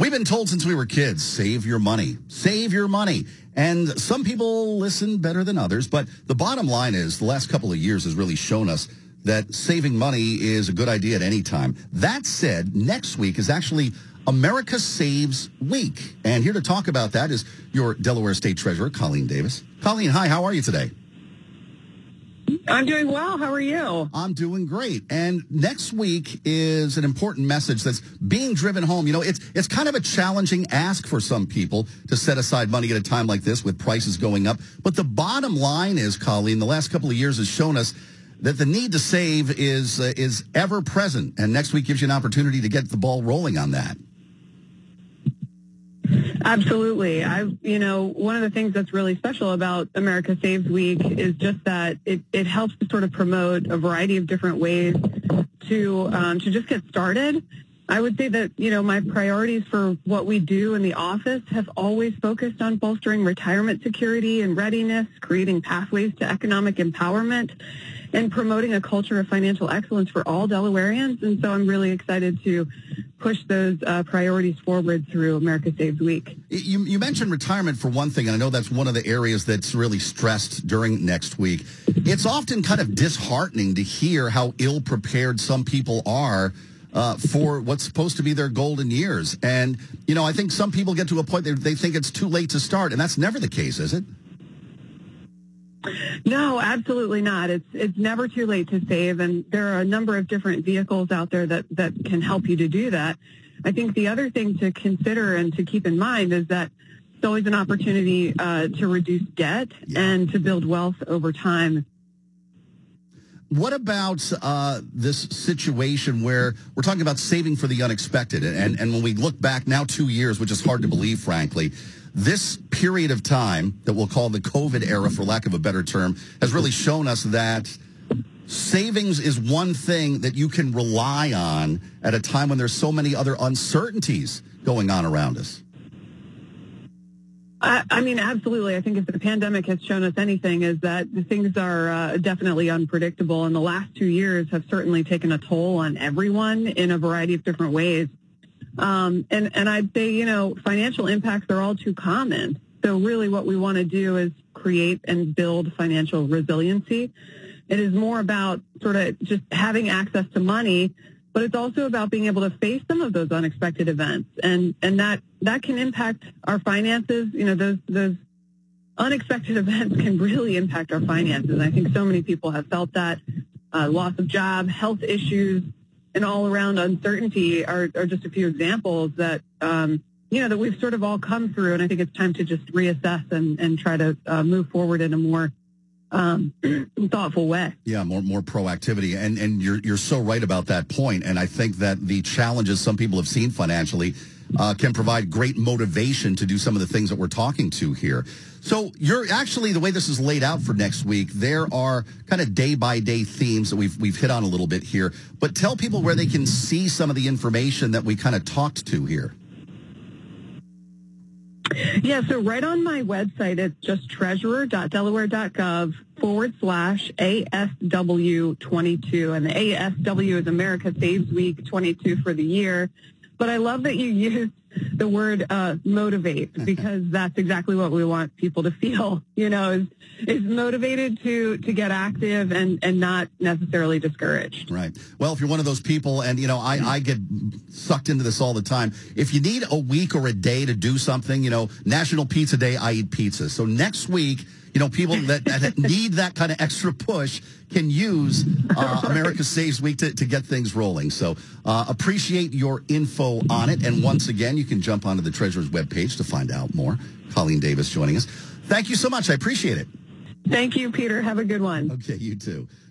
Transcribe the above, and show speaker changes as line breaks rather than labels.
We've been told since we were kids, save your money. Save your money. And some people listen better than others, but the bottom line is the last couple of years has really shown us that saving money is a good idea at any time. That said, next week is actually America Saves Week. And here to talk about that is your Delaware State Treasurer, Colleen Davis. Colleen, hi, how are you today?
I'm doing well. How are you?
I'm doing great. And next week is an important message that's being driven home. You know, it's kind of a challenging ask for some people to set aside money at a time like this with prices going up. But the bottom line is, Colleen, the last couple of years has shown us that the need to save is ever present. And next week gives you an opportunity to get the ball rolling on that.
Absolutely. One of the things that's really special about America Saves Week is just that it helps to sort of promote a variety of different ways to just get started. I would say that, my priorities for what we do in the office have always focused on bolstering retirement security and readiness, creating pathways to economic empowerment, and promoting a culture of financial excellence for all Delawareans. And so I'm really excited to push those priorities forward through America Saves Week.
You mentioned retirement for one thing, and I know that's one of the areas that's really stressed during next week. It's often kind of disheartening to hear how ill-prepared some people are for what's supposed to be their golden years. And, I think some people get to a point they think it's too late to start, and that's never the case, is it?
No, absolutely not. It's never too late to save, and there are a number of different vehicles out there that can help you to do that. I think the other thing to consider and to keep in mind is that it's always an opportunity to reduce debt and to build wealth over time.
What about this situation where we're talking about saving for the unexpected? And when we look back now 2 years, which is hard to believe, frankly, this period of time that we'll call the COVID era, for lack of a better term, has really shown us that savings is one thing that you can rely on at a time when there's so many other uncertainties going on around us.
Absolutely. I think if the pandemic has shown us anything is that the things are definitely unpredictable, and the last 2 years have certainly taken a toll on everyone in a variety of different ways. And I'd say, financial impacts are all too common. So really what we want to do is create and build financial resiliency. It is more about sort of just having access to money, but it's also about being able to face some of those unexpected events. And that can impact our finances. Those unexpected events can really impact our finances. And I think so many people have felt that. Loss of job, health issues, and all-around uncertainty are just a few examples that, that we've sort of all come through. And I think it's time to just reassess and try to move forward in a more thoughtful way.
Yeah, more proactivity. And you're so right about that point. And I think that the challenges some people have seen financially can provide great motivation to do some of the things that we're talking to here. So you're actually, the way this is laid out for next week, there are kind of day-by-day themes that we've hit on a little bit here. But tell people where they can see some of the information that we kind of talked to here.
Yeah, so right on my website, it's just treasurer.delaware.gov/ASW22. And the ASW is America Saves Week 22 for the year. But I love that you used the word motivate, because that's exactly what we want people to feel, is motivated to get active and not necessarily discouraged.
Right. Well, if you're one of those people, and, I get sucked into this all the time. If you need a week or a day to do something, National Pizza Day, I eat pizza. So next week, people that need that kind of extra push can use America Saves Week to get things rolling. So appreciate your info on it. And once again, you can jump onto the Treasurer's webpage to find out more. Colleen Davis joining us. Thank you so much. I appreciate it.
Thank you, Peter. Have a good one.
Okay, you too.